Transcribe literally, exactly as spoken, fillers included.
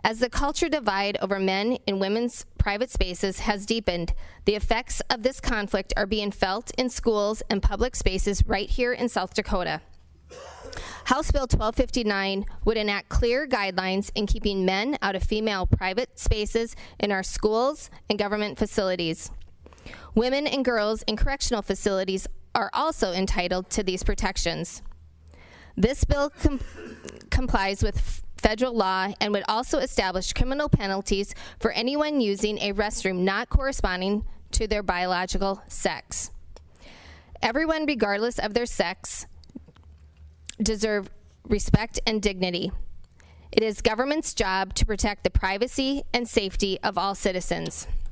As the culture divide over men and women's private spaces has deepened, the effects of this conflict are being felt in schools and public spaces right here in South Dakota. House Bill twelve fifty-nine would enact clear guidelines in keeping men out of female private spaces in our schools and government facilities. Women and girls in correctional facilities are also entitled to these protections. This bill com- complies with federal law and would also establish criminal penalties for anyone using a restroom not corresponding to their biological sex. Everyone, regardless of their sex, deserve respect and dignity. It is government's job to protect the privacy and safety of all citizens.